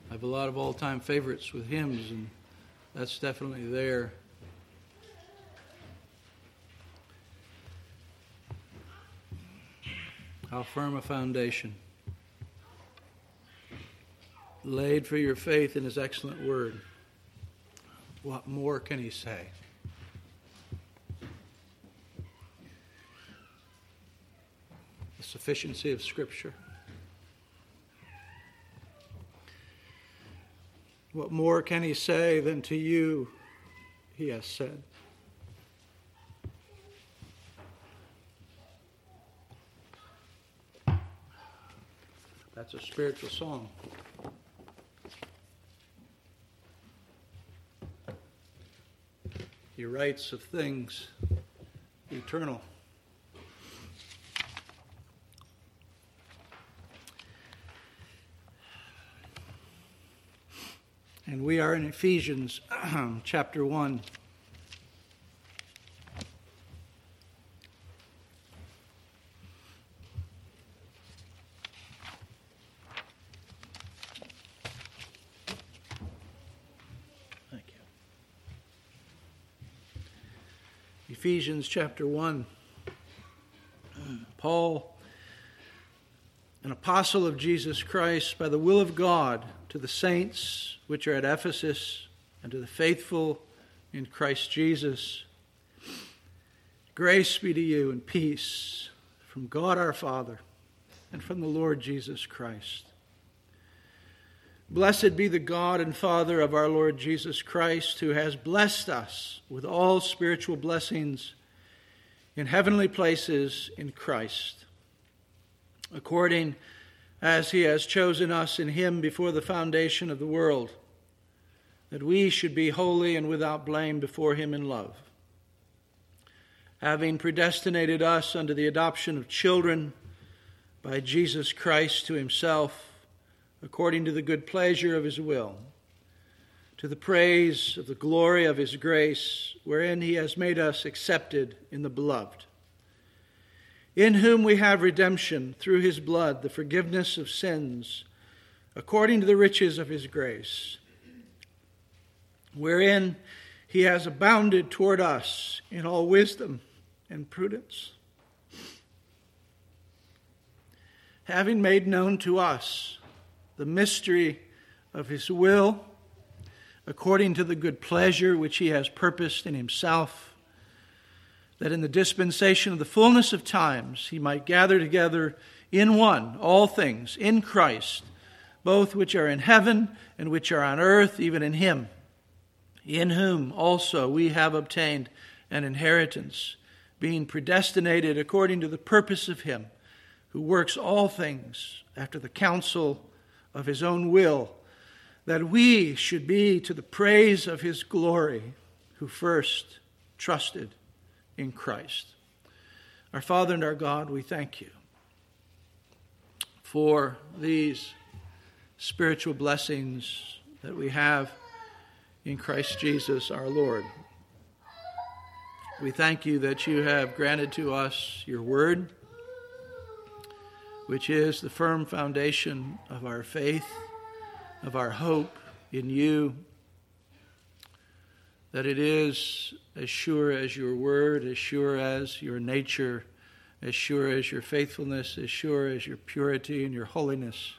I have a lot of all-time favorites with hymns, and that's definitely there. How firm a foundation, laid for your faith in his excellent word. What more can he say? The sufficiency of Scripture. What more can he say than to you he has said? That's a spiritual song. He writes of things eternal. And we are in Ephesians chapter 1. Thank you. Ephesians chapter 1. Paul, an apostle of Jesus Christ, by the will of God, to the saints which are at Ephesus, and to the faithful in Christ Jesus. Grace be to you and peace from God our Father and from the Lord Jesus Christ. Blessed be the God and Father of our Lord Jesus Christ, who has blessed us with all spiritual blessings in heavenly places in Christ, according as he has chosen us in him before the foundation of the world, that we should be holy and without blame before him in love, having predestinated us unto the adoption of children by Jesus Christ to himself, according to the good pleasure of his will, to the praise of the glory of his grace, wherein he has made us accepted in the beloved, in whom we have redemption through his blood, the forgiveness of sins, according to the riches of his grace, wherein he has abounded toward us in all wisdom and prudence, having made known to us the mystery of his will, according to the good pleasure which he has purposed in himself, that in the dispensation of the fullness of times he might gather together in one all things in Christ, both which are in heaven and which are on earth, even in him, in whom also we have obtained an inheritance, being predestinated according to the purpose of him, who works all things after the counsel of his own will, that we should be to the praise of his glory, who first trusted in Christ. Our Father and our God, we thank you for these spiritual blessings that we have in Christ Jesus our Lord. We thank you that you have granted to us your word, which is the firm foundation of our faith, of our hope in you, that it is as sure as your word, as sure as your nature, as sure as your faithfulness, as sure as your purity and your holiness.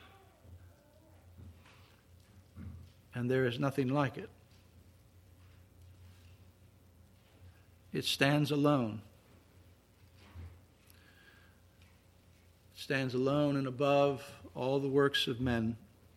And there is nothing like it. It stands alone. It stands alone and above all the works of men.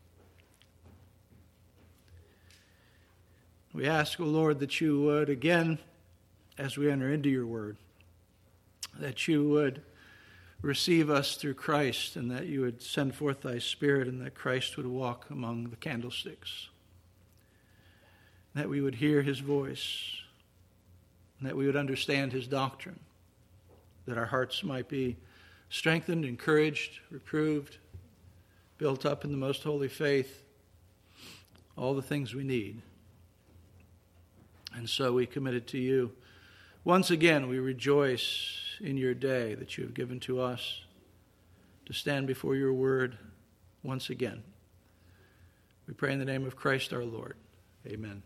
We ask, O Lord, that you would, again, as we enter into your word, that you would receive us through Christ, and that you would send forth thy Spirit, and that Christ would walk among the candlesticks, that we would hear his voice, and that we would understand his doctrine, that our hearts might be strengthened, encouraged, reproved, built up in the most holy faith, all the things we need. And so we commit it to you. Once again, we rejoice in your day that you have given to us to stand before your word once again. We pray in the name of Christ our Lord. Amen.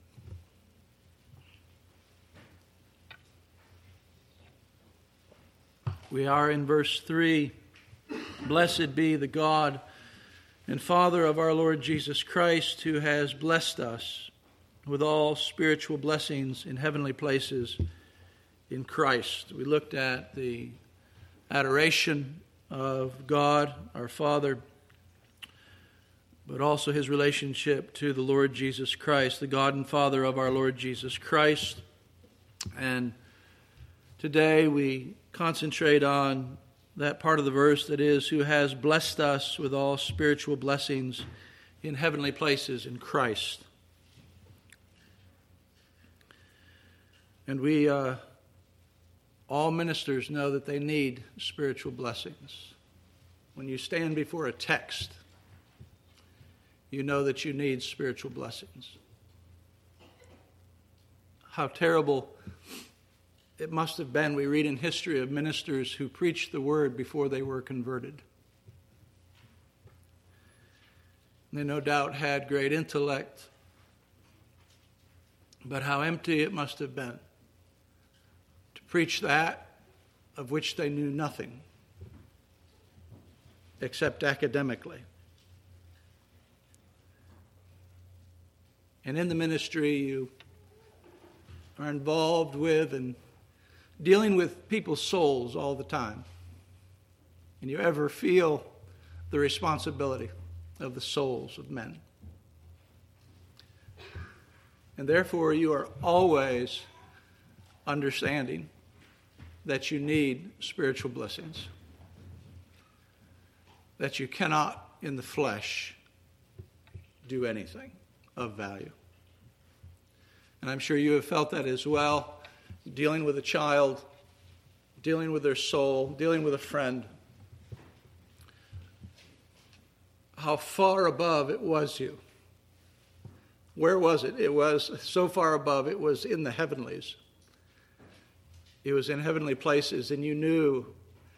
We are in verse 3. Blessed be the God and Father of our Lord Jesus Christ, who has blessed us with all spiritual blessings in heavenly places in Christ. We looked at the adoration of God, our Father, but also his relationship to the Lord Jesus Christ, the God and Father of our Lord Jesus Christ. And today we concentrate on that part of the verse that is, who has blessed us with all spiritual blessings in heavenly places in Christ. And we, all ministers, know that they need spiritual blessings. When you stand before a text, you know that you need spiritual blessings. How terrible it must have been, we read in history, of ministers who preached the word before they were converted. They no doubt had great intellect, but how empty it must have been to preach that of which they knew nothing except academically. And in the ministry, you are involved with and dealing with people's souls all the time. And you ever feel the responsibility of the souls of men. And therefore, you are always understanding that you need spiritual blessings. That you cannot, in the flesh, do anything of value. And I'm sure you have felt that as well, dealing with a child, dealing with their soul, dealing with a friend. How far above it was you. Where was it? It was so far above, it was in the heavenlies. It was in heavenly places, and you knew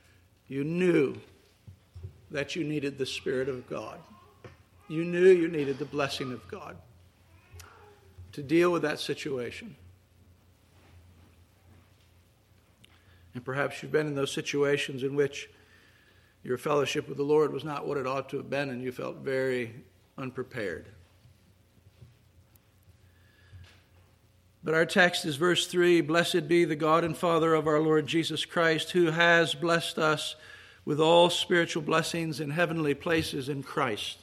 that you needed the Spirit of God. You knew you needed the blessing of God to deal with that situation. And perhaps you've been in those situations in which your fellowship with the Lord was not what it ought to have been, and you felt very unprepared. But our text is verse 3, Blessed be the God and Father of our Lord Jesus Christ, who has blessed us with all spiritual blessings in heavenly places in Christ.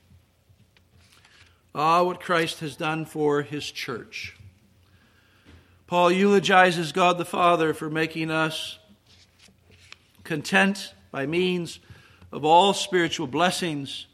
Ah, what Christ has done for his church. Paul eulogizes God the Father for making us content by means of all spiritual blessings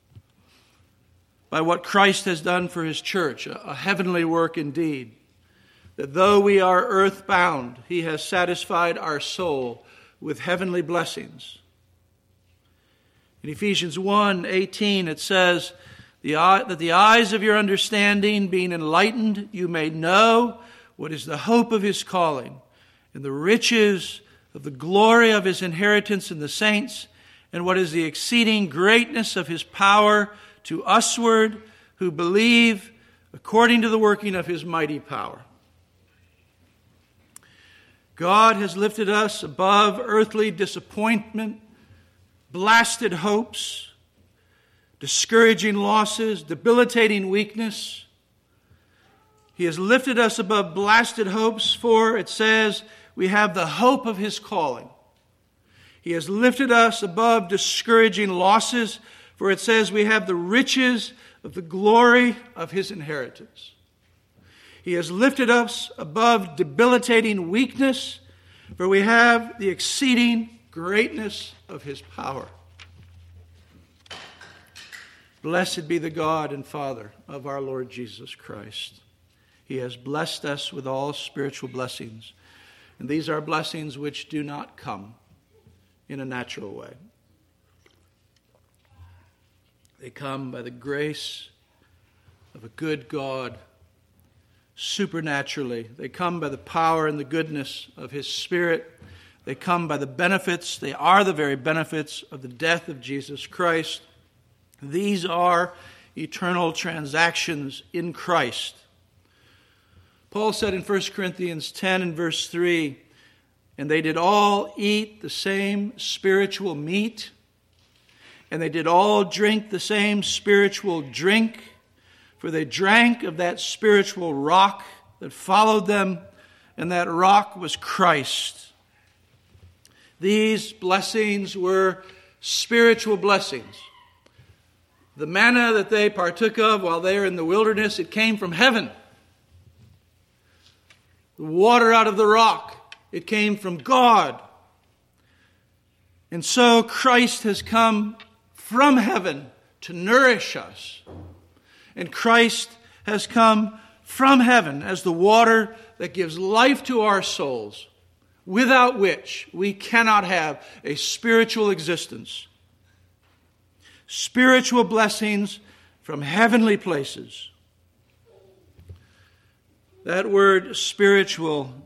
by what Christ has done for his church, a heavenly work indeed. That though we are earthbound, he has satisfied our soul with heavenly blessings. In Ephesians 1:18 it says, that the eyes of your understanding being enlightened, you may know what is the hope of his calling, and the riches of the glory of his inheritance in the saints, and what is the exceeding greatness of his power to usward who believe, according to the working of his mighty power. God has lifted us above earthly disappointment, blasted hopes, discouraging losses, debilitating weakness. He has lifted us above blasted hopes, for it says we have the hope of his calling. He has lifted us above discouraging losses, for it says we have the riches of the glory of his inheritance. He has lifted us above debilitating weakness, for we have the exceeding greatness of his power. Blessed be the God and Father of our Lord Jesus Christ. He has blessed us with all spiritual blessings. And these are blessings which do not come in a natural way. They come by the grace of a good God, supernaturally. They come by the power and the goodness of his Spirit. They come by the benefits. They are the very benefits of the death of Jesus Christ. These are eternal transactions in Christ. Paul said in 1 Corinthians 10 and verse 3, "And they did all eat the same spiritual meat, and they did all drink the same spiritual drink, for they drank of that spiritual rock that followed them, and that rock was Christ." These blessings were spiritual blessings. The manna that they partook of while they were in the wilderness, it came from heaven. The water out of the rock, it came from God. And so Christ has come from heaven to nourish us. And Christ has come from heaven as the water that gives life to our souls, without which we cannot have a spiritual existence. Spiritual blessings from heavenly places. That word spiritual,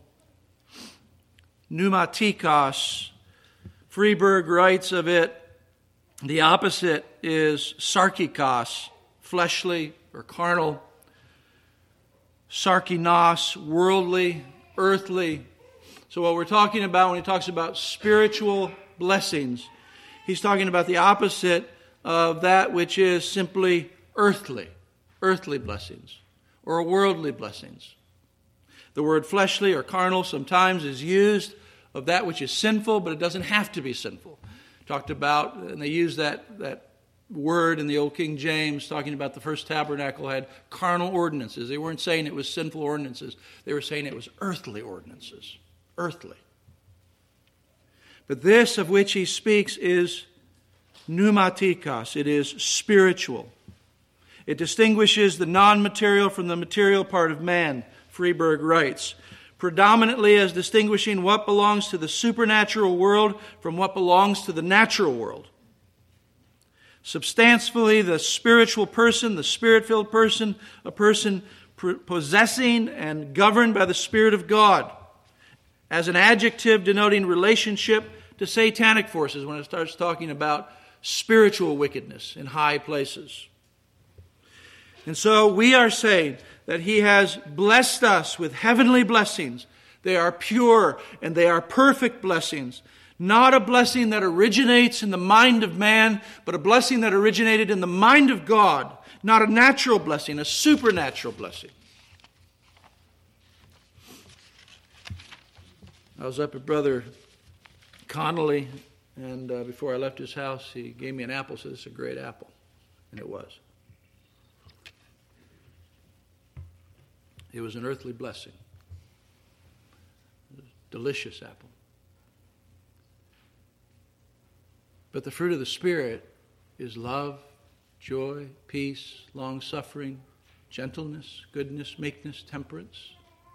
pneumatikos, Freeburg writes of it, the opposite is sarkikos, fleshly or carnal. Sarkinos, worldly, earthly. So what we're talking about when he talks about spiritual blessings, he's talking about the opposite of that which is simply earthly blessings, or worldly blessings. The word fleshly or carnal sometimes is used of that which is sinful, but it doesn't have to be sinful. Talked about, and they use that word in the Old King James, talking about the first tabernacle had carnal ordinances. They weren't saying it was sinful ordinances. They were saying it was earthly ordinances. Earthly. But this of which he speaks is pneumatikos. It is spiritual. It distinguishes the non-material from the material part of man, Freeburg writes, predominantly as distinguishing what belongs to the supernatural world from what belongs to the natural world. Substantially, the spiritual person, the spirit-filled person, a person possessing and governed by the Spirit of God, as an adjective denoting relationship to satanic forces when it starts talking about spiritual wickedness in high places. And so we are saying that he has blessed us with heavenly blessings. They are pure and they are perfect blessings. Not a blessing that originates in the mind of man, but a blessing that originated in the mind of God. Not a natural blessing, a supernatural blessing. I was up at Brother Connolly, and before I left his house, he gave me an apple, said, "This is a great apple." And it was. It was an earthly blessing. It was a delicious apple. But the fruit of the Spirit is love, joy, peace, long-suffering, gentleness, goodness, meekness, temperance.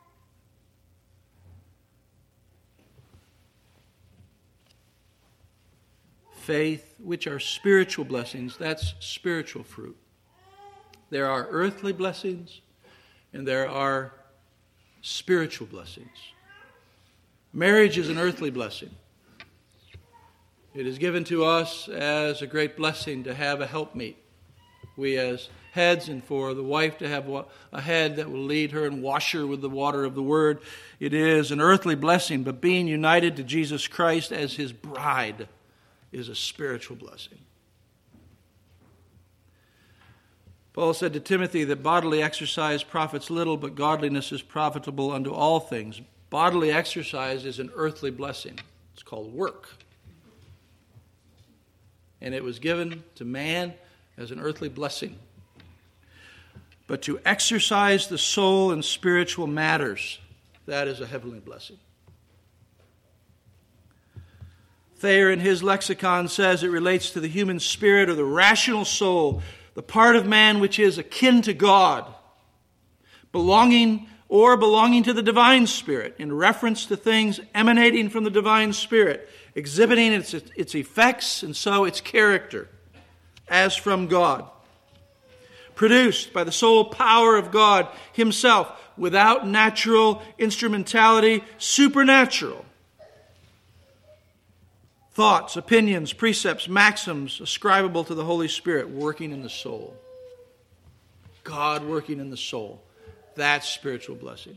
Faith, which are spiritual blessings, that's spiritual fruit. There are earthly blessings and there are spiritual blessings. Marriage is an earthly blessing. It is given to us as a great blessing to have a helpmeet. We as heads, and for the wife to have a head that will lead her and wash her with the water of the Word. It is an earthly blessing, but being united to Jesus Christ as his bride is a spiritual blessing. Paul said to Timothy that bodily exercise profits little, but godliness is profitable unto all things. Bodily exercise is an earthly blessing. It's called work. And it was given to man as an earthly blessing. But to exercise the soul in spiritual matters, that is a heavenly blessing. Thayer in his lexicon says it relates to the human spirit or the rational soul, the part of man which is akin to God, belonging to the divine spirit in reference to things emanating from the divine spirit, exhibiting its effects and so its character as from God. Produced by the sole power of God himself, without natural instrumentality, supernatural. Thoughts, opinions, precepts, maxims ascribable to the Holy Spirit working in the soul. God working in the soul. That's spiritual blessings.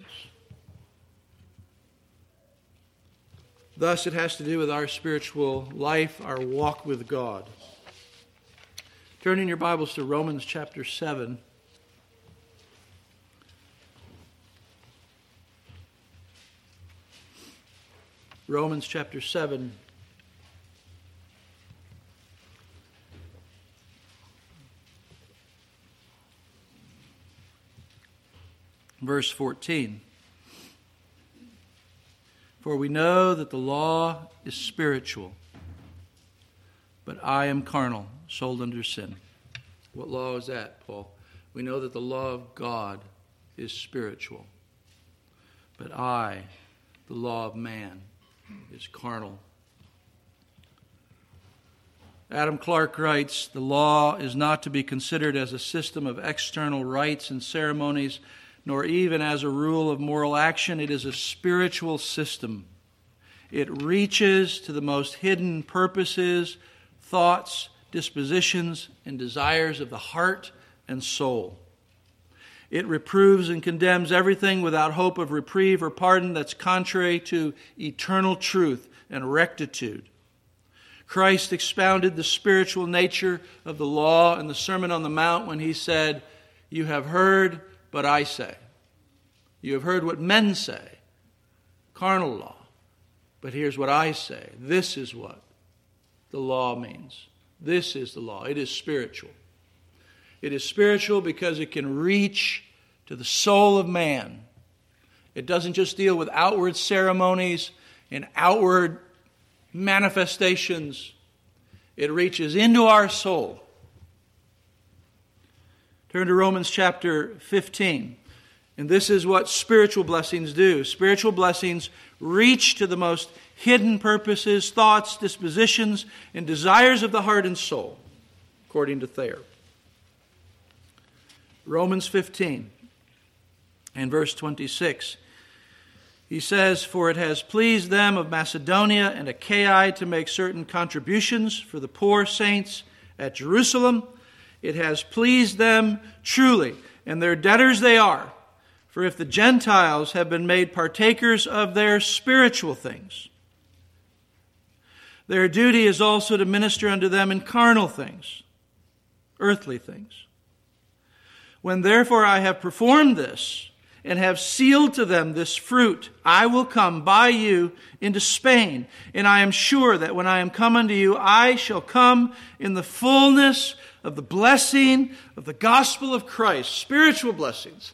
Thus, it has to do with our spiritual life, our walk with God. Turn in your Bibles to Romans chapter 7. Romans chapter 7. Verse 14. For we know that the law is spiritual, but I am carnal, sold under sin. What law is that, Paul? We know that the law of God is spiritual, but I, the law of man, is carnal. Adam Clarke writes, the law is not to be considered as a system of external rites and ceremonies, nor even as a rule of moral action. It is a spiritual system. It reaches to the most hidden purposes, thoughts, dispositions, and desires of the heart and soul. It reproves and condemns everything without hope of reprieve or pardon that's contrary to eternal truth and rectitude. Christ expounded the spiritual nature of the law in the Sermon on the Mount when he said, "You have heard, but I say." You have heard what men say, carnal law. But here's what I say. This is what the law means. This is the law. It is spiritual. It is spiritual because it can reach to the soul of man. It doesn't just deal with outward ceremonies and outward manifestations. It reaches into our soul. Turn to Romans chapter 15. And this is what spiritual blessings do. Spiritual blessings reach to the most hidden purposes, thoughts, dispositions, and desires of the heart and soul, according to Thayer. Romans 15 and verse 26. He says, "For it has pleased them of Macedonia and Achaia to make certain contributions for the poor saints at Jerusalem. It has pleased them truly, and their debtors they are. For if the Gentiles have been made partakers of their spiritual things, their duty is also to minister unto them in carnal things, earthly things. When therefore I have performed this, and have sealed to them this fruit, I will come by you into Spain, and I am sure that when I am come unto you, I shall come in the fullness of the blessing of the gospel of Christ." Spiritual blessings.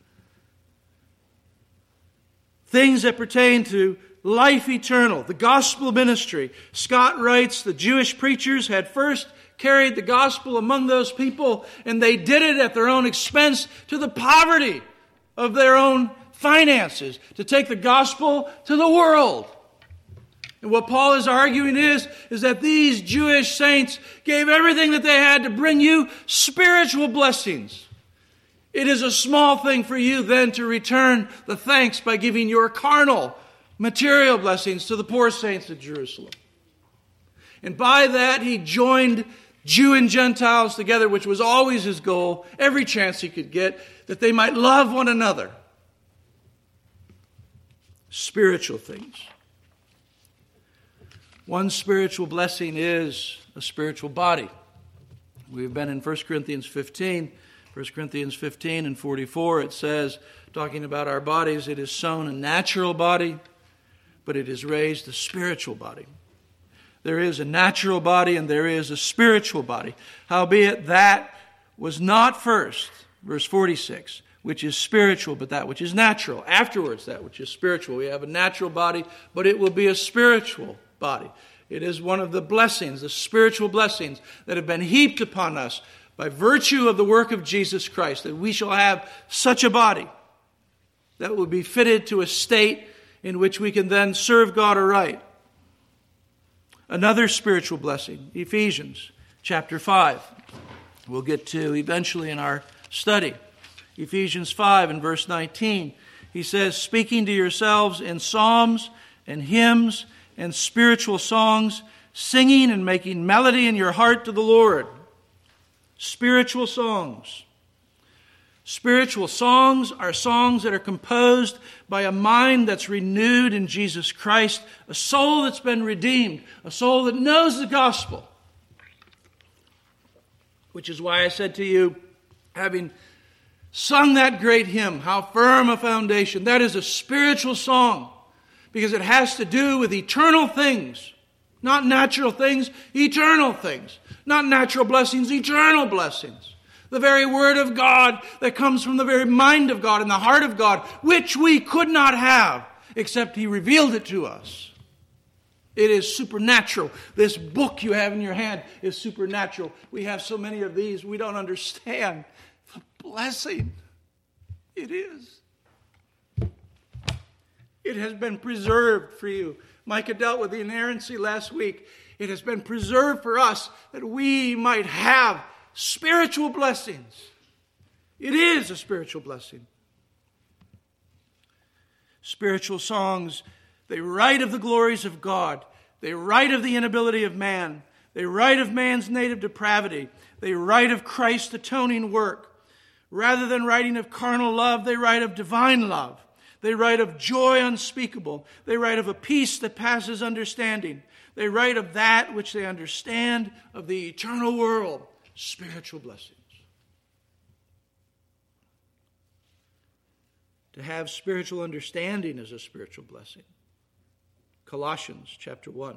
Things that pertain to life eternal, the gospel ministry. Scott writes, the Jewish preachers had first carried the gospel among those people, and they did it at their own expense to the poverty of their own finances, to take the gospel to the world. And what Paul is arguing is that these Jewish saints gave everything that they had to bring you spiritual blessings. It is a small thing for you then to return the thanks by giving your carnal, material blessings to the poor saints of Jerusalem. And by that he joined Jew and Gentiles together, which was always his goal, every chance he could get, that they might love one another. Spiritual things. One spiritual blessing is a spiritual body. We've been in 1 Corinthians 15. 1 Corinthians 15 and 44, it says, talking about our bodies, it is sown a natural body, but it is raised a spiritual body. There is a natural body and there is a spiritual body. Howbeit that was not first, verse 46, which is spiritual, but that which is natural. Afterwards, that which is spiritual. We have a natural body, but it will be a spiritual body. It is one of the blessings, the spiritual blessings that have been heaped upon us by virtue of the work of Jesus Christ, that we shall have such a body that will be fitted to a state in which we can then serve God aright. Another spiritual blessing, Ephesians chapter 5. We'll get to eventually in our study. Ephesians 5 and verse 19. He says, "Speaking to yourselves in psalms and hymns and spiritual songs, singing and making melody in your heart to the Lord." Spiritual songs. Spiritual songs are songs that are composed by a mind that's renewed in Jesus Christ, a soul that's been redeemed, a soul that knows the gospel. Which is why I said to you, having sung that great hymn, How Firm a Foundation, that is a spiritual song because it has to do with eternal things. Not natural things, eternal things. Not natural blessings, eternal blessings. The very word of God that comes from the very mind of God and the heart of God, which we could not have except He revealed it to us. It is supernatural. This book you have in your hand is supernatural. We have so many of these, we don't understand the blessing it is. It has been preserved for you. Micah dealt with the inerrancy last week. It has been preserved for us that we might have spiritual blessings. It is a spiritual blessing. Spiritual songs, they write of the glories of God. They write of the inability of man. They write of man's native depravity. They write of Christ's atoning work. Rather than writing of carnal love, they write of divine love. They write of joy unspeakable. They write of a peace that passes understanding. They write of that which they understand of the eternal world. Spiritual blessings. To have spiritual understanding is a spiritual blessing. Colossians chapter 1.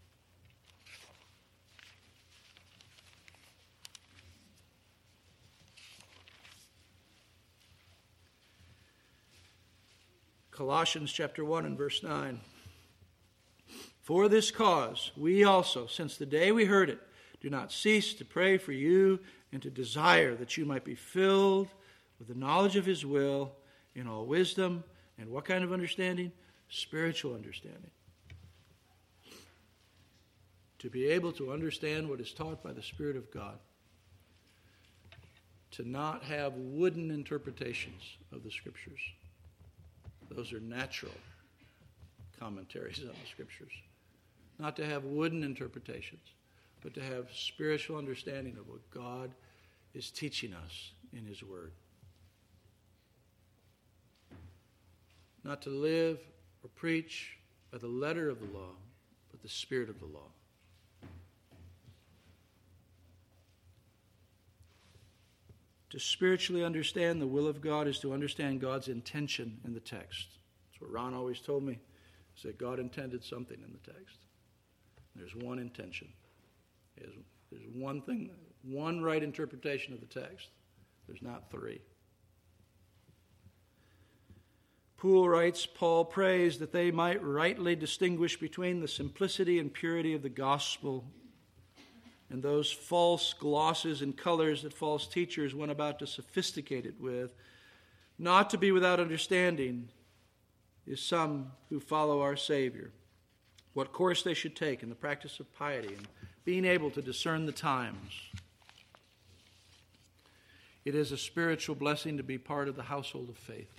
Colossians chapter 1 and verse 9. For this cause, we also, since the day we heard it, do not cease to pray for you and to desire that you might be filled with the knowledge of His will in all wisdom. And what kind of understanding? Spiritual understanding. To be able to understand what is taught by the Spirit of God. To not have wooden interpretations of the Scriptures. Those are natural commentaries on the Scriptures. Not to have wooden interpretations, but to have spiritual understanding of what God is teaching us in His Word. Not to live or preach by the letter of the law, but the spirit of the law. To spiritually understand the will of God is to understand God's intention in the text. That's what Ron always told me, is that God intended something in the text. There's one intention. There's one thing, one right interpretation of the text. There's not three. Poole writes, Paul prays that they might rightly distinguish between the simplicity and purity of the gospel and those false glosses and colors that false teachers went about to sophisticate it with. Not to be without understanding is some who follow our Savior. What course they should take in the practice of piety and being able to discern the times. It is a spiritual blessing to be part of the household of faith.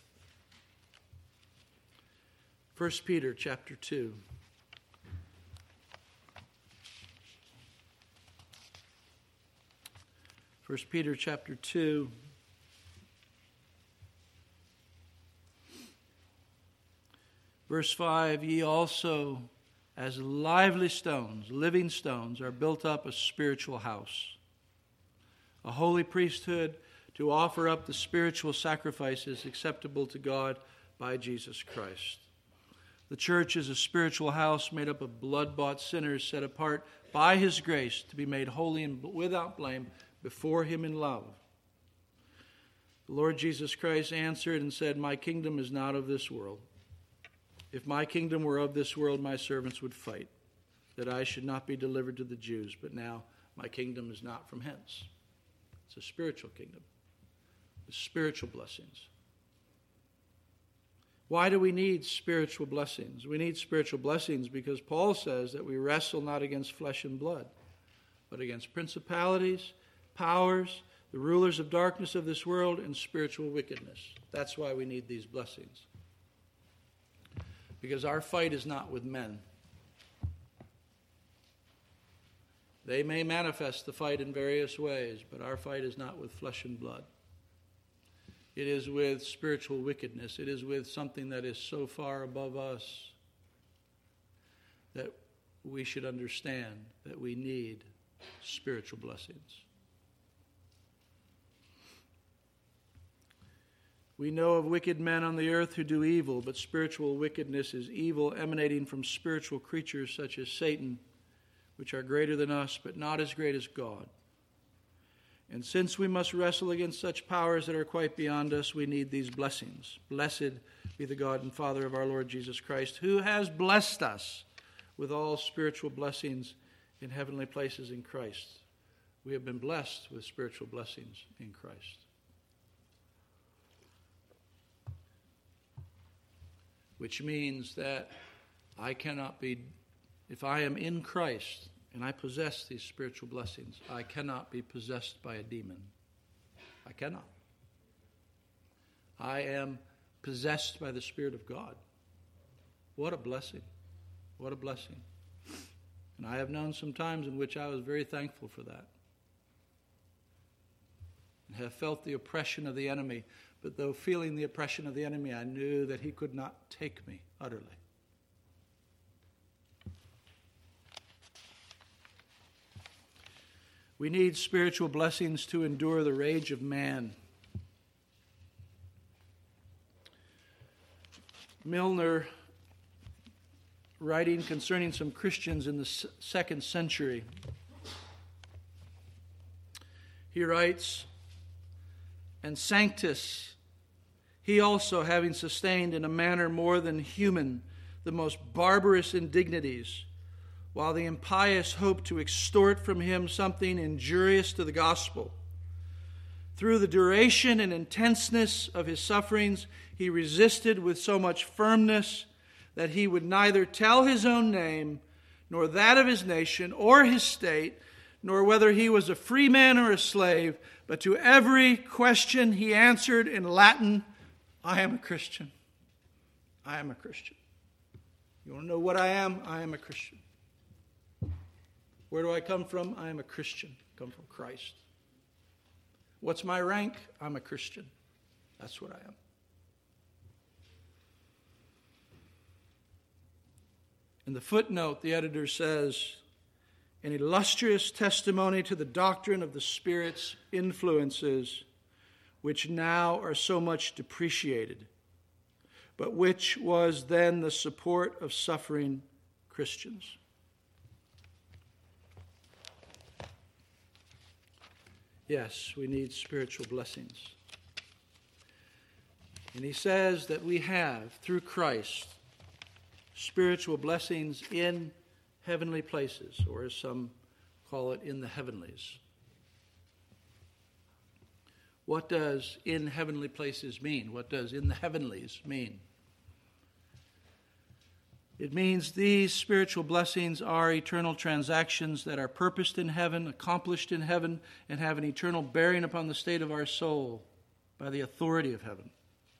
1 Peter chapter 2. First Peter chapter 2. Verse 5, ye also, as lively stones, living stones, are built up a spiritual house, a holy priesthood to offer up the spiritual sacrifices acceptable to God by Jesus Christ. The church is a spiritual house made up of blood-bought sinners set apart by His grace to be made holy and without blame before Him in love. The Lord Jesus Christ answered and said, my kingdom is not of this world. If my kingdom were of this world, my servants would fight, that I should not be delivered to the Jews. But now my kingdom is not from hence. It's a spiritual kingdom, with spiritual blessings. Why do we need spiritual blessings? We need spiritual blessings because Paul says that we wrestle not against flesh and blood, but against principalities, powers, the rulers of darkness of this world, and spiritual wickedness. That's why we need these blessings. Because our fight is not with men. They may manifest the fight in various ways, but our fight is not with flesh and blood. It is with spiritual wickedness. It is with something that is so far above us that we should understand that we need spiritual blessings. We know of wicked men on the earth who do evil, but spiritual wickedness is evil emanating from spiritual creatures such as Satan, which are greater than us, but not as great as God. And since we must wrestle against such powers that are quite beyond us, we need these blessings. Blessed be the God and Father of our Lord Jesus Christ, who has blessed us with all spiritual blessings in heavenly places in Christ. We have been blessed with spiritual blessings in Christ. Which means that I cannot be, if I am in Christ and I possess these spiritual blessings, I cannot be possessed by a demon. I cannot. I am possessed by the Spirit of God. What a blessing. What a blessing. And I have known some times in which I was very thankful for that. And have felt the oppression of the enemy. But though feeling the oppression of the enemy, I knew that he could not take me utterly. We need spiritual blessings to endure the rage of man. Milner, writing concerning some Christians in the 2nd century, he writes, "And Sanctus, he also, having sustained in a manner more than human the most barbarous indignities, while the impious hoped to extort from him something injurious to the gospel. Through the duration and intenseness of his sufferings, he resisted with so much firmness that he would neither tell his own name, nor that of his nation, or his state, nor whether he was a free man or a slave, but to every question he answered in Latin, 'I am a Christian. I am a Christian.' You want to know what I am? I am a Christian. Where do I come from? I am a Christian. I come from Christ. What's my rank? I'm a Christian. That's what I am. In the footnote, the editor says, an illustrious testimony to the doctrine of the Spirit's influences, which now are so much depreciated, but which was then the support of suffering Christians. Yes, we need spiritual blessings. And he says that we have, through Christ, spiritual blessings in heavenly places, or as some call it, in the heavenlies. What does in heavenly places mean? What does in the heavenlies mean? It means these spiritual blessings are eternal transactions that are purposed in heaven, accomplished in heaven, and have an eternal bearing upon the state of our soul by the authority of heaven.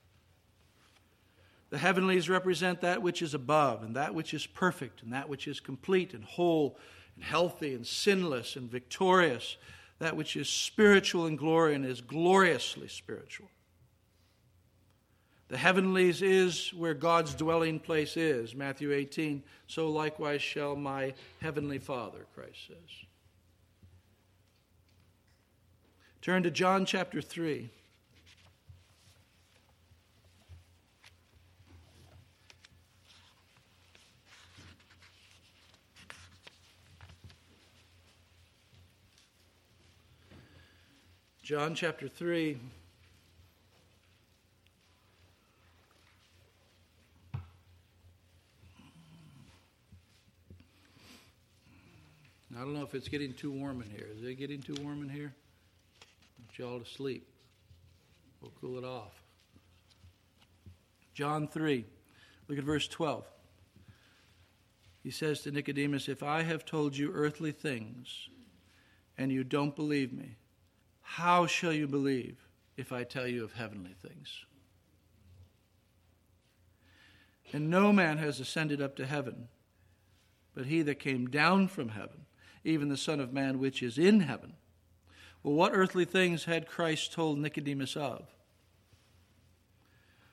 The heavenlies represent that which is above, and that which is perfect, and that which is complete and whole and healthy and sinless and victorious, that which is spiritual in glory and is gloriously spiritual. The heavenlies is where God's dwelling place is. Matthew 18, so likewise shall my heavenly Father, Christ says. Turn to John chapter 3. John chapter 3. I don't know if it's getting too warm in here. Is it getting too warm in here? Want you all to sleep. We'll cool it off. John 3. Look at verse 12. He says to Nicodemus, if I have told you earthly things and you don't believe me, how shall you believe if I tell you of heavenly things? And no man has ascended up to heaven, but he that came down from heaven, even the Son of Man which is in heaven. Well, what earthly things had Christ told Nicodemus of?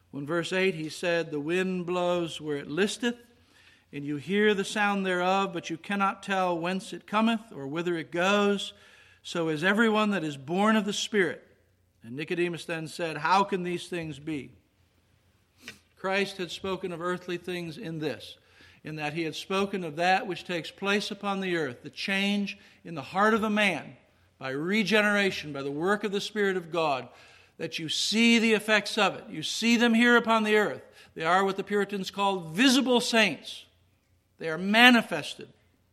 When verse 8 he said, the wind blows where it listeth, and you hear the sound thereof, but you cannot tell whence it cometh or whither it goes, so is everyone that is born of the Spirit. And Nicodemus then said, how can these things be? Christ had spoken of earthly things in that he had spoken of that which takes place upon the earth, the change in the heart of a man by regeneration, by the work of the Spirit of God, that you see the effects of it. You see them here upon the earth. They are what the Puritans called visible saints. They are manifested.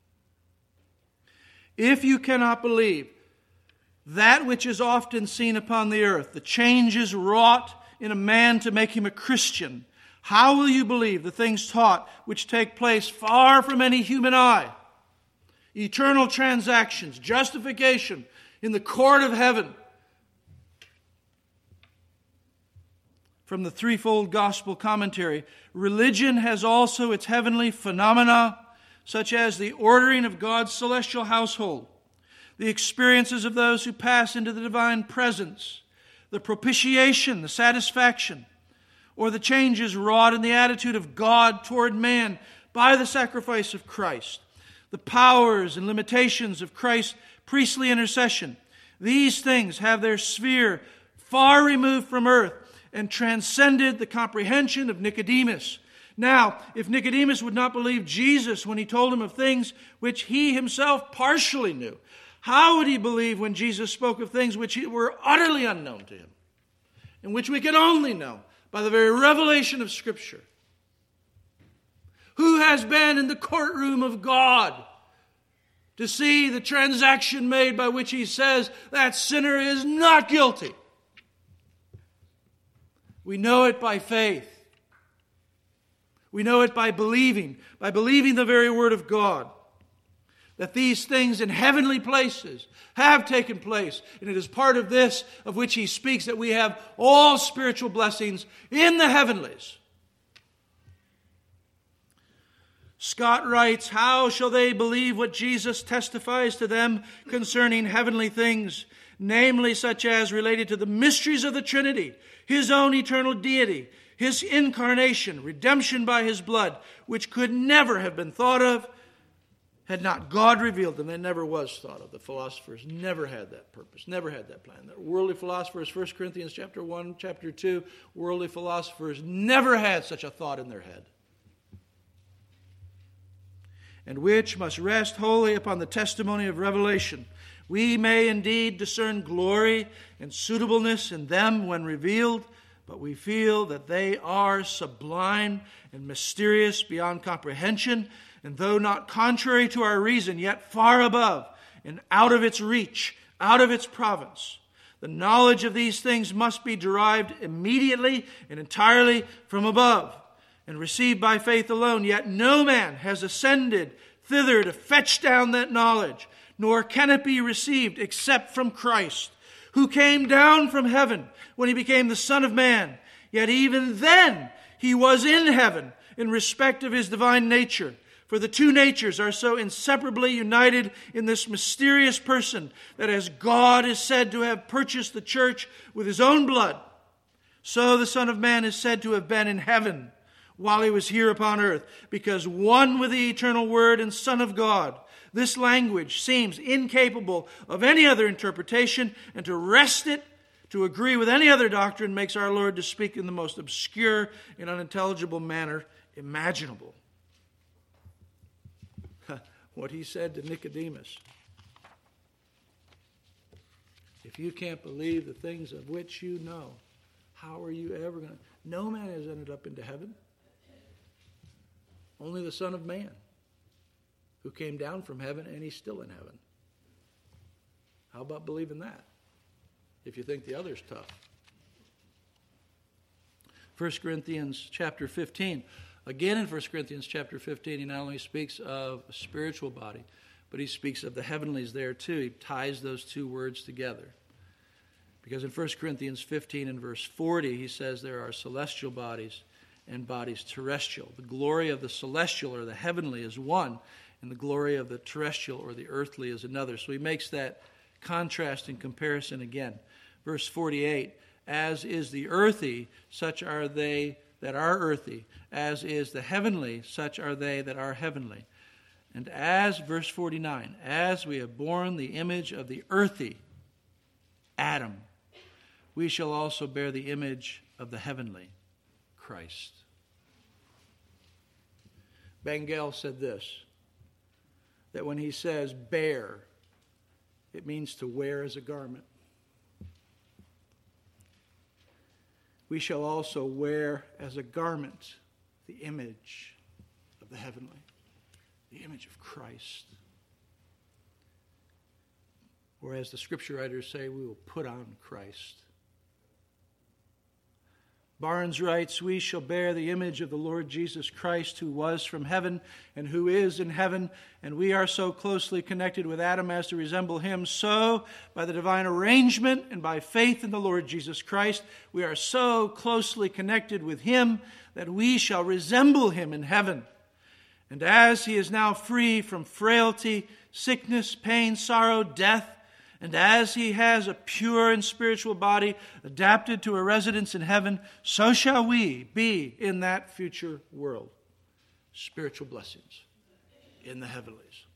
If you cannot believe that which is often seen upon the earth, the changes wrought in a man to make him a Christian, how will you believe the things taught which take place far from any human eye? Eternal transactions, justification in the court of heaven. From the threefold gospel commentary, religion has also its heavenly phenomena, such as the ordering of God's celestial household, the experiences of those who pass into the divine presence, the propitiation, the satisfaction, or the changes wrought in the attitude of God toward man by the sacrifice of Christ, the powers and limitations of Christ's priestly intercession. These things have their sphere far removed from earth and transcended the comprehension of Nicodemus. Now, if Nicodemus would not believe Jesus when he told him of things which he himself partially knew, how would he believe when Jesus spoke of things which were utterly unknown to him, and which we can only know by the very revelation of Scripture? Who has been in the courtroom of God to see the transaction made by which he says that sinner is not guilty? We know it by faith. We know it by believing the very word of God, that these things in heavenly places have taken place. And it is part of this of which he speaks, that we have all spiritual blessings in the heavenlies. Scott writes, how shall they believe what Jesus testifies to them concerning heavenly things, namely such as related to the mysteries of the Trinity, His own eternal deity, His incarnation, redemption by His blood, which could never have been thought of had not God revealed them. It never was thought of. The philosophers never had that purpose, never had that plan. The worldly philosophers, 1 Corinthians chapter 1, chapter 2, worldly philosophers never had such a thought in their head. And which must rest wholly upon the testimony of revelation. We may indeed discern glory and suitableness in them when revealed, but we feel that they are sublime and mysterious beyond comprehension, and though not contrary to our reason, yet far above and out of its reach, out of its province. The knowledge of these things must be derived immediately and entirely from above, and received by faith alone. Yet no man has ascended thither to fetch down that knowledge, nor can it be received except from Christ, who came down from heaven when he became the Son of Man. Yet even then he was in heaven in respect of his divine nature. For the two natures are so inseparably united in this mysterious person that as God is said to have purchased the church with his own blood, so the Son of Man is said to have been in heaven while he was here upon earth, because one with the eternal Word and Son of God. This language seems incapable of any other interpretation, and to wrest it, to agree with any other doctrine, makes our Lord to speak in the most obscure and unintelligible manner imaginable. What he said to Nicodemus. If you can't believe the things of which you know, how are you ever going to? No man has ended up into heaven. Only the Son of Man, who came down from heaven, and he's still in heaven. How about believing that, if you think the other's tough? 1 Corinthians chapter 15. Again, in 1 Corinthians chapter 15, he not only speaks of a spiritual body, but he speaks of the heavenlies there too. He ties those two words together. Because in 1 Corinthians 15 and verse 40, he says there are celestial bodies and bodies terrestrial. The glory of the celestial or the heavenly is one, and the glory of the terrestrial or the earthly is another. So he makes that contrast and comparison again. Verse 48, As is the earthy, such are they that are earthy. As is the heavenly, such are they that are heavenly. And as, verse 49, as we have borne the image of the earthy, Adam, we shall also bear the image of the heavenly, Christ. Bengel said this, that when he says bear, it means to wear as a garment. We shall also wear as a garment the image of the heavenly, the image of Christ. Or as the scripture writers say, we will put on Christ. Barnes writes, we shall bear the image of the Lord Jesus Christ, who was from heaven and who is in heaven, and we are so closely connected with Adam as to resemble him. So, by the divine arrangement and by faith in the Lord Jesus Christ, we are so closely connected with him that we shall resemble him in heaven. And as he is now free from frailty, sickness, pain, sorrow, death, and as he has a pure and spiritual body adapted to a residence in heaven, so shall we be in that future world. Spiritual blessings in the heavenlies.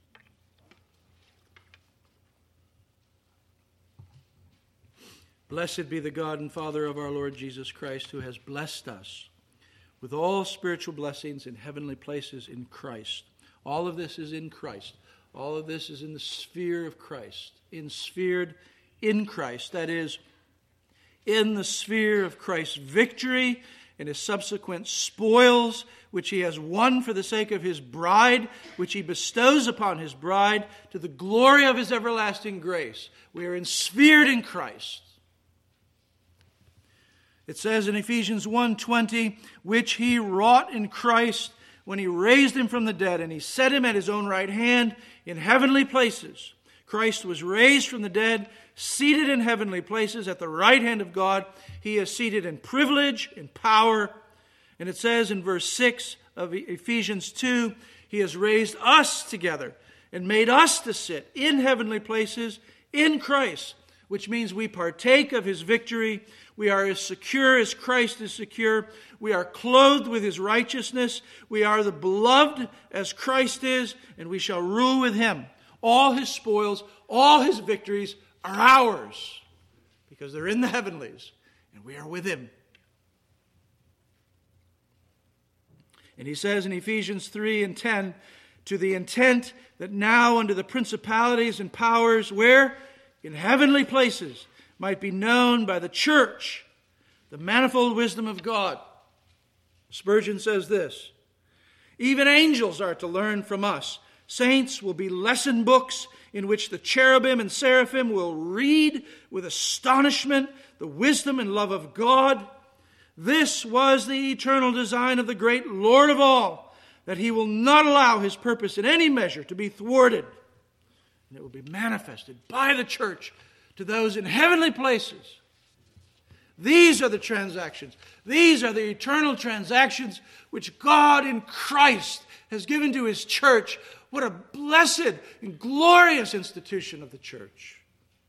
Blessed be the God and Father of our Lord Jesus Christ, who has blessed us with all spiritual blessings in heavenly places in Christ. All of this is in Christ. All of this is in the sphere of Christ, ensphered in Christ. That is, in the sphere of Christ's victory and his subsequent spoils, which he has won for the sake of his bride, which he bestows upon his bride to the glory of his everlasting grace. We are ensphered in Christ. It says in Ephesians 1:20, which he wrought in Christ when he raised him from the dead, and he set him at his own right hand in heavenly places. Christ was raised from the dead, seated in heavenly places at the right hand of God. He is seated in privilege, in power. And it says in verse 6 of Ephesians 2, he has raised us together and made us to sit in heavenly places in Christ, which means we partake of his victory. We are as secure as Christ is secure. We are clothed with his righteousness. We are the beloved as Christ is, and we shall rule with him. All his spoils, all his victories are ours because they're in the heavenlies, and we are with him. And he says in Ephesians 3:10, to the intent that now under the principalities and powers, where? In heavenly places, might be known by the church the manifold wisdom of God. Spurgeon says this, even angels are to learn from us. Saints will be lesson books in which the cherubim and seraphim will read with astonishment the wisdom and love of God. This was the eternal design of the great Lord of all, that he will not allow his purpose in any measure to be thwarted. And it will be manifested by the church to those in heavenly places. These are the transactions. These are the eternal transactions which God in Christ has given to his church. What a blessed and glorious institution of the church.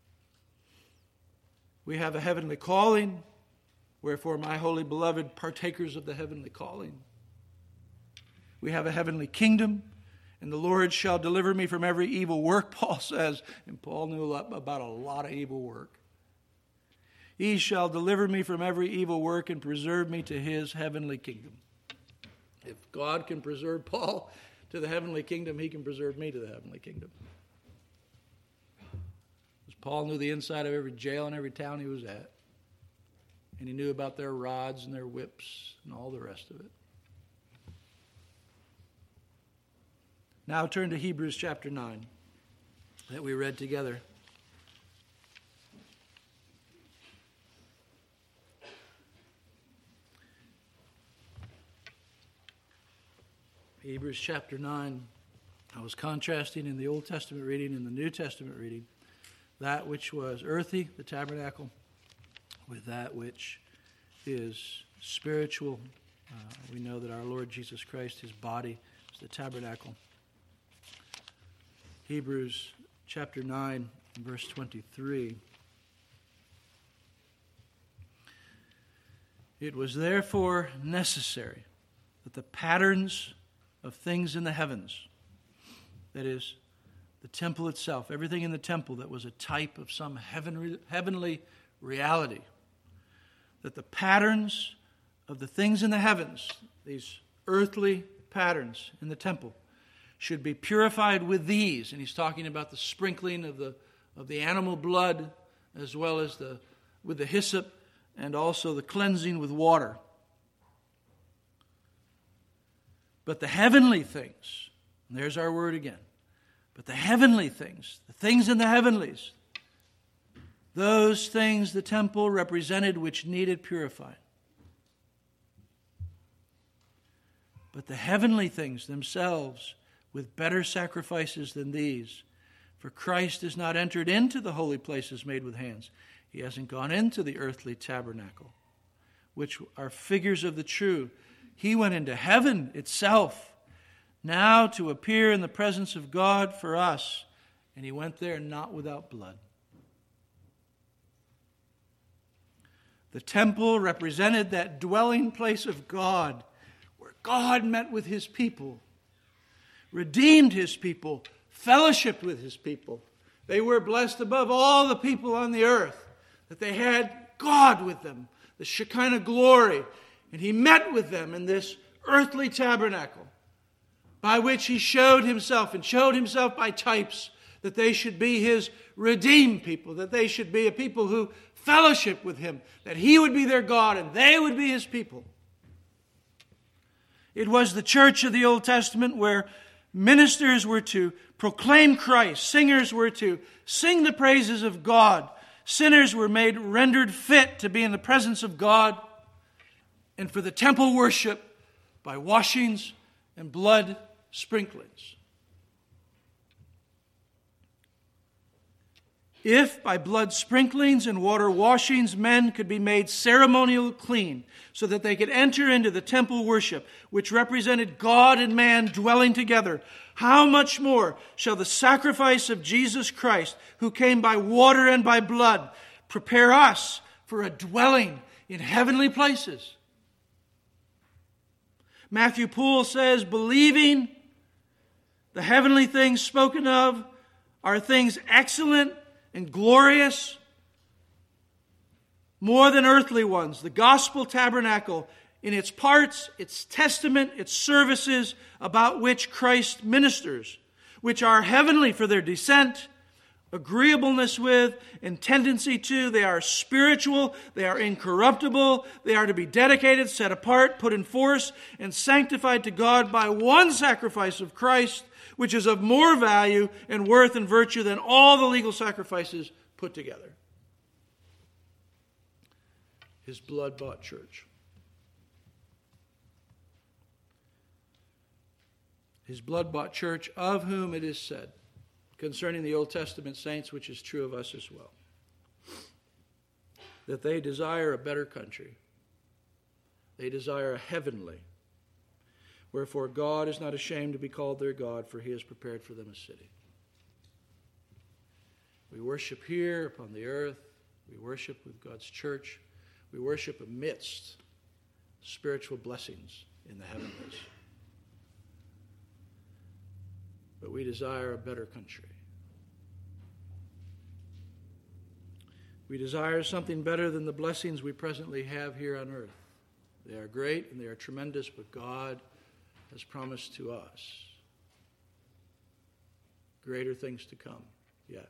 We have a heavenly calling. Wherefore, my holy beloved, partakers of the heavenly calling. We have a heavenly kingdom. And the Lord shall deliver me from every evil work, Paul says. And Paul knew about a lot of evil work. He shall deliver me from every evil work and preserve me to his heavenly kingdom. If God can preserve Paul to the heavenly kingdom, he can preserve me to the heavenly kingdom. Because Paul knew the inside of every jail and every town he was at. And he knew about their rods and their whips and all the rest of it. Now turn to Hebrews chapter 9 that we read together. Hebrews chapter 9. I was contrasting in the Old Testament reading and the New Testament reading that which was earthy, the tabernacle, with that which is spiritual. We know that our Lord Jesus Christ, his body, is the tabernacle. Hebrews chapter 9, verse 23. It was therefore necessary that the patterns of things in the heavens, that is, the temple itself, everything in the temple that was a type of some heavenly reality, that the patterns of the things in the heavens, these earthly patterns in the temple, should be purified with these. And he's talking about the sprinkling of the animal blood, as well as with the hyssop, and also the cleansing with water. But the heavenly things, and there's our word again, but the heavenly things, the things in the heavenlies, those things the temple represented which needed purifying. But the heavenly things themselves with better sacrifices than these. For Christ has not entered into the holy places made with hands. He hasn't gone into the earthly tabernacle, which are figures of the true. He went into heaven itself, now to appear in the presence of God for us. And he went there not without blood. The temple represented that dwelling place of God, where God met with his people, redeemed his people, fellowshiped with his people. They were blessed above all the people on the earth, that they had God with them, the Shekinah glory. And he met with them in this earthly tabernacle, by which he showed himself, and showed himself by types, that they should be his redeemed people, that they should be a people who fellowship with him, that he would be their God and they would be his people. It was the church of the Old Testament where ministers were to proclaim Christ, singers were to sing the praises of God, sinners were rendered fit to be in the presence of God, and for the temple worship by washings and blood sprinklings. If by blood sprinklings and water washings men could be made ceremonially clean, so that they could enter into the temple worship, which represented God and man dwelling together, how much more shall the sacrifice of Jesus Christ, who came by water and by blood, prepare us for a dwelling in heavenly places? Matthew Poole says, believing the heavenly things spoken of are things excellent and glorious, more than earthly ones. The gospel tabernacle, in its parts, its testament, its services about which Christ ministers, which are heavenly for their descent, agreeableness with, and tendency to. They are spiritual, they are incorruptible, they are to be dedicated, set apart, put in force, and sanctified to God by one sacrifice of Christ, which is of more value and worth and virtue than all the legal sacrifices put together. His blood-bought church. His blood-bought church, of whom it is said, concerning the Old Testament saints, which is true of us as well, that they desire a better country. They desire a heavenly. Wherefore God is not ashamed to be called their God, for he has prepared for them a city. We worship here upon the earth. We worship with God's church. We worship amidst spiritual blessings in the heavenlies. But we desire a better country. We desire something better than the blessings we presently have here on earth. They are great and they are tremendous, but God has promised to us greater things to come yet.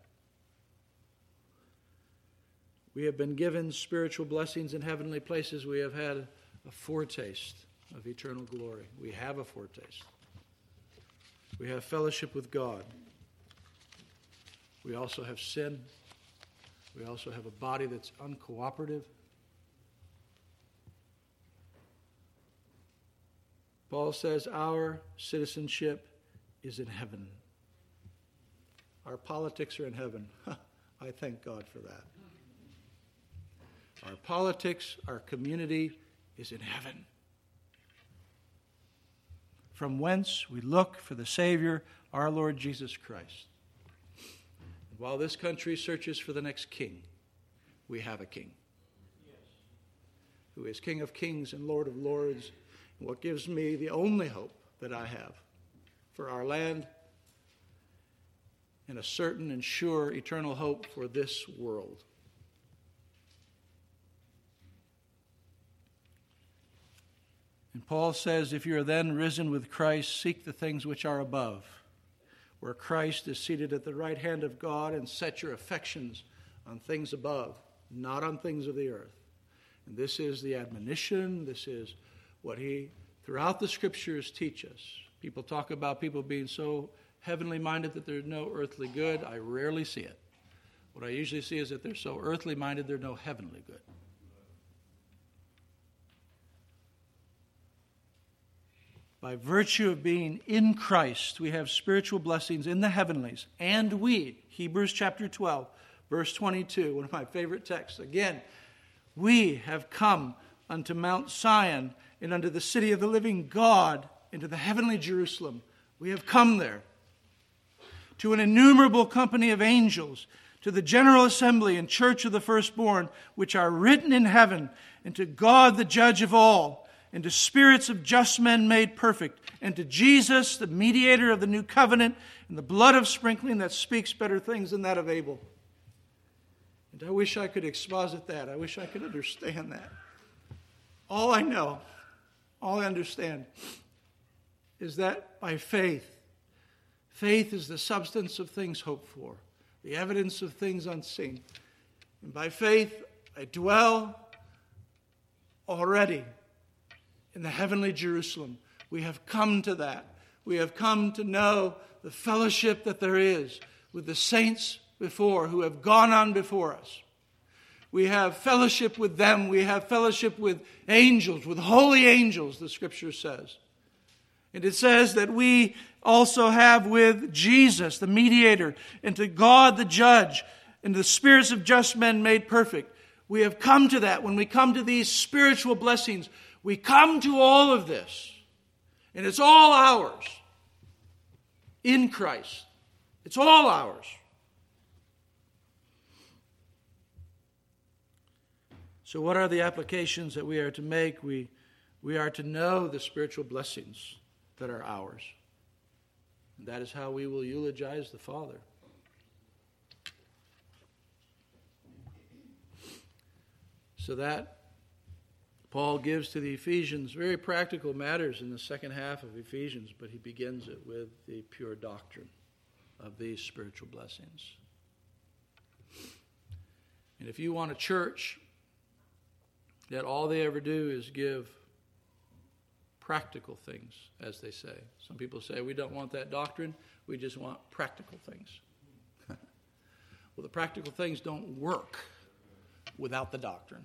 We have been given spiritual blessings in heavenly places. We have had a foretaste of eternal glory. We have a foretaste. We have fellowship with God. We also have sin. We also have a body that's uncooperative. Paul says our citizenship is in heaven. Our politics are in heaven. I thank God for that. Our politics, our community is in heaven, from whence we look for the Savior, our Lord Jesus Christ. And while this country searches for the next king, we have a king who is King of kings and Lord of lords, and what gives me the only hope that I have for our land and a certain and sure eternal hope for this world. And Paul says, if you are then risen with Christ, seek the things which are above, where Christ is seated at the right hand of God, and set your affections on things above, not on things of the earth. And this is the admonition, this is what he, throughout the Scriptures, teach us. People talk about people being so heavenly minded that there's no earthly good. I rarely see it. What I usually see is that they're so earthly minded there's no heavenly good. By virtue of being in Christ, we have spiritual blessings in the heavenlies. And we, Hebrews chapter 12, verse 22, one of my favorite texts. Again, we have come unto Mount Sion and unto the city of the living God, into the heavenly Jerusalem. We have come there. To an innumerable company of angels, to the general assembly and church of the firstborn, which are written in heaven, and to God the judge of all, and to spirits of just men made perfect, and to Jesus, the mediator of the new covenant, and the blood of sprinkling that speaks better things than that of Abel. And I wish I could exposit that. I wish I could understand that. All I know, all I understand, is that by faith is the substance of things hoped for, the evidence of things unseen. And by faith, I dwell already in the heavenly Jerusalem. We have come to that. We have come to know the fellowship that there is with the saints before, who have gone on before us. We have fellowship with them. We have fellowship with angels, with holy angels, the Scripture says. And it says that we also have with Jesus, the mediator, and to God the judge, and to the spirits of just men made perfect. We have come to that. When we come to these spiritual blessings, we come to all of this. And it's all ours in Christ. It's all ours. So what are the applications that we are to make? We are to know the spiritual blessings that are ours. And that is how we will eulogize the Father. So that Paul gives to the Ephesians very practical matters in the second half of Ephesians, but he begins it with the pure doctrine of these spiritual blessings. And if you want a church that all they ever do is give practical things, as they say. Some people say, we don't want that doctrine, we just want practical things. Well, the practical things don't work without the doctrine.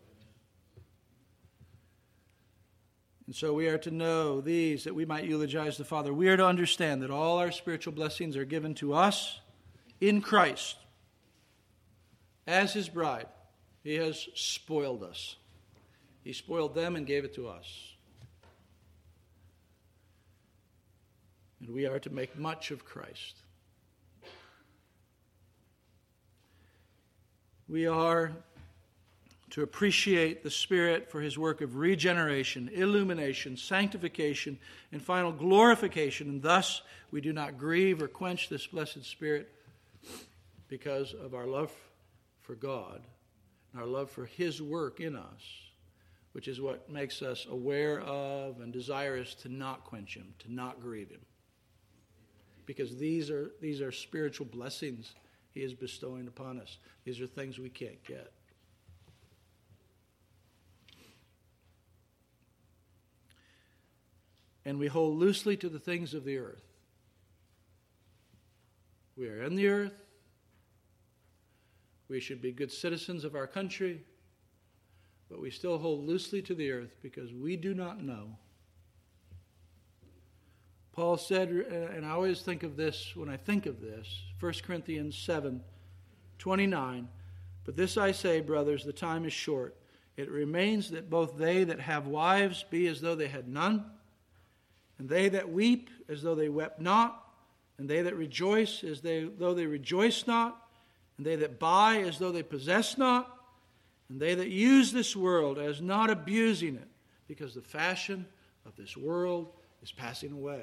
And so we are to know these, that we might eulogize the Father. We are to understand that all our spiritual blessings are given to us in Christ as His bride. He has spoiled us. He spoiled them and gave it to us. And we are to make much of Christ. We are to appreciate the Spirit for His work of regeneration, illumination, sanctification, and final glorification. And thus we do not grieve or quench this blessed Spirit because of our love for God and our love for His work in us, which is what makes us aware of and desirous to not quench Him, to not grieve Him. Because these are spiritual blessings He is bestowing upon us. These are things we can't get. And we hold loosely to the things of the earth. We are in the earth. We should be good citizens of our country. But we still hold loosely to the earth because we do not know. Paul said, and I always think of this when I think of this, 1 Corinthians 7:29, but this I say, brothers, the time is short. It remains that both they that have wives be as though they had none, and they that weep as though they wept not, and they that rejoice as though they rejoice not, and they that buy as though they possess not, And they that use this world as not abusing it, because the fashion of this world is passing away.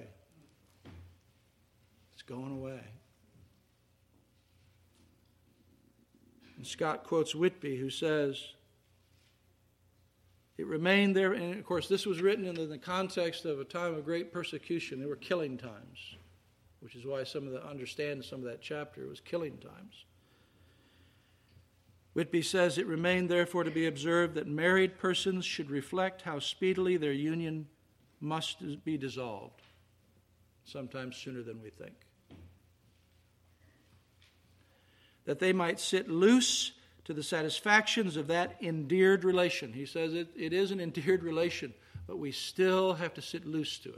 It's going away. And Scott quotes Whitby, who says, it remained there, and of course this was written in the context of a time of great persecution. They were killing times, which is why understand some of that chapter. It was killing times. Whitby says, it remained therefore to be observed that married persons should reflect how speedily their union must be dissolved, sometimes sooner than we think. That they might sit loose to the satisfactions of that endeared relation. He says it is an endeared relation, but we still have to sit loose to it.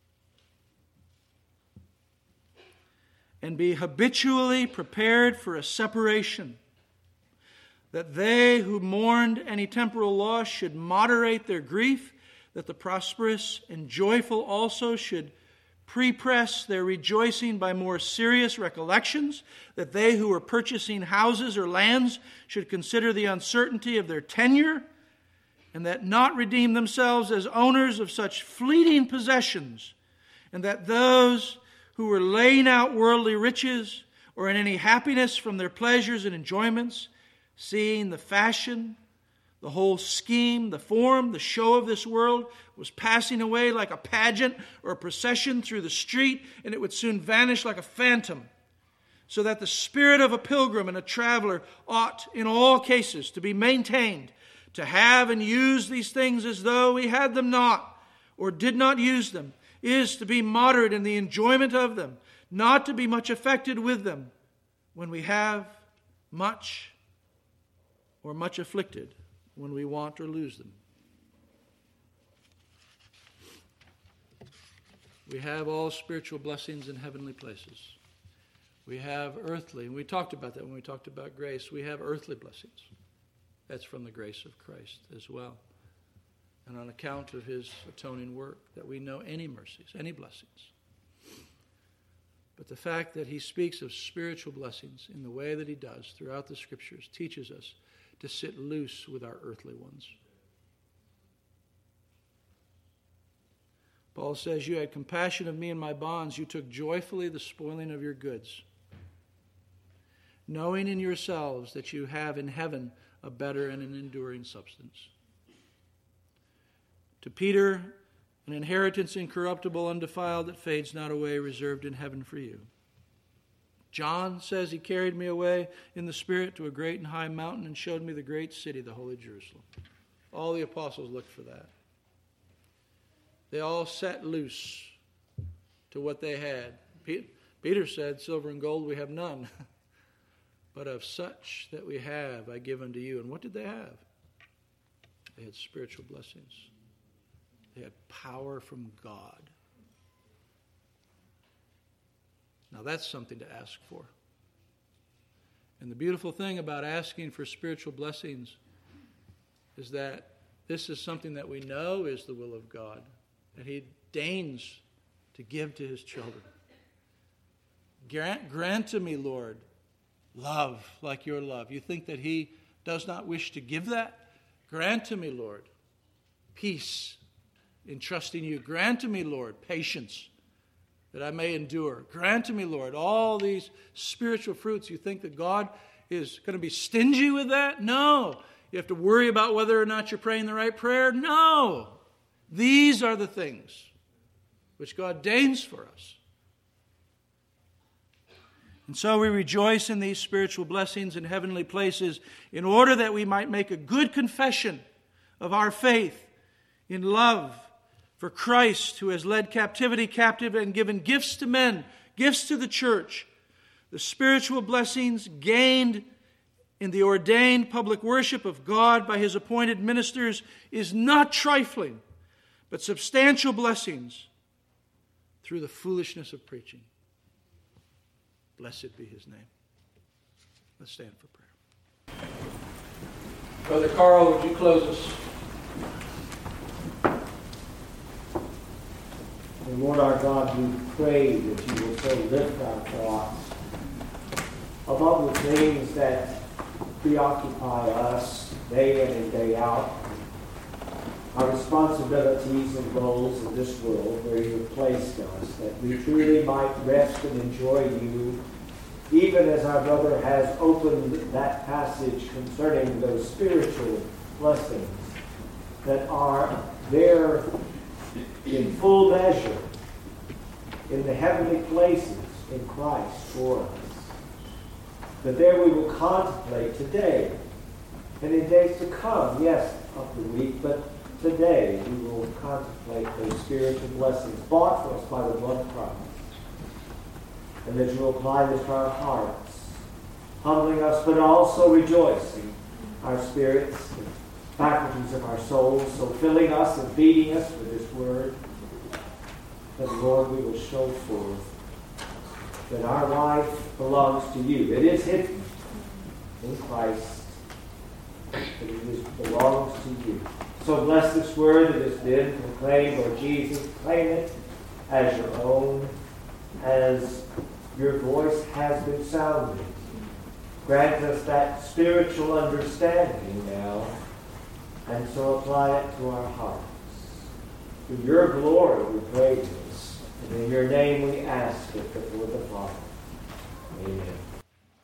And be habitually prepared for a separation. That they who mourned any temporal loss should moderate their grief, that the prosperous and joyful also should prepress their rejoicing by more serious recollections, that they who were purchasing houses or lands should consider the uncertainty of their tenure, and that not redeem themselves as owners of such fleeting possessions, and that those who were laying out worldly riches or in any happiness from their pleasures and enjoyments, seeing the fashion, the whole scheme, the form, the show of this world was passing away like a pageant or a procession through the street, and it would soon vanish like a phantom. So that the spirit of a pilgrim and a traveler ought, in all cases, to be maintained, to have and use these things as though we had them not, or did not use them, is to be moderate in the enjoyment of them, not to be much affected with them when we have much, or much afflicted when we want or lose them. We have all spiritual blessings in heavenly places. We have earthly, and we talked about that when we talked about grace. We have earthly blessings. That's from the grace of Christ as well. And on account of his atoning work, that we know any mercies, any blessings. But the fact that he speaks of spiritual blessings in the way that he does throughout the Scriptures teaches us to sit loose with our earthly ones. Paul says, you had compassion of me and my bonds. You took joyfully the spoiling of your goods, knowing in yourselves that you have in heaven a better and an enduring substance. To Peter, an inheritance incorruptible, undefiled, that fades not away, reserved in heaven for you. John says he carried me away in the Spirit to a great and high mountain and showed me the great city, the holy Jerusalem. All the apostles looked for that. They all set loose to what they had. Peter said, silver and gold we have none, but of such that we have I give unto you. And what did they have? They had spiritual blessings. They had power from God. Now that's something to ask for. And the beautiful thing about asking for spiritual blessings is that this is something that we know is the will of God, that he deigns to give to his children. Grant to me, Lord, love like your love. You think that he does not wish to give that? Grant to me, Lord, peace in trusting you. Grant to me, Lord, patience that I may endure. Grant to me, Lord, all these spiritual fruits. You think that God is going to be stingy with that? No. You have to worry about whether or not you're praying the right prayer? No. These are the things which God deigns for us. And so we rejoice in these spiritual blessings in heavenly places in order that we might make a good confession of our faith in love for Christ, who has led captivity captive and given gifts to men, gifts to the church. The spiritual blessings gained in the ordained public worship of God by his appointed ministers is not trifling, but substantial blessings through the foolishness of preaching. Blessed be his name. Let's stand for prayer. Brother Carl, would you close us? And Lord our God, we pray that you will so lift our thoughts above the things that preoccupy us day in and day out, our responsibilities and roles in this world where you have placed us, that we truly might rest and enjoy you, even as our brother has opened that passage concerning those spiritual blessings that are there in full measure in the heavenly places in Christ for us. That there we will contemplate today and in days to come, yes, of the week, but today we will contemplate those spiritual blessings bought for us by the blood of Christ. And that you will apply this to our hearts, humbling us, but also rejoicing our spirits, the faculties of our souls, so filling us and feeding us with this word, that, Lord, we will show forth that our life belongs to you. It is hidden in Christ, but it belongs to you. So bless this word that has been proclaimed, Lord Jesus. Claim it as your own, as your voice has been sounded. Grant us that spiritual understanding now, and so apply it to our hearts. To your glory we pray this, and in your name we ask it before the Father. Amen.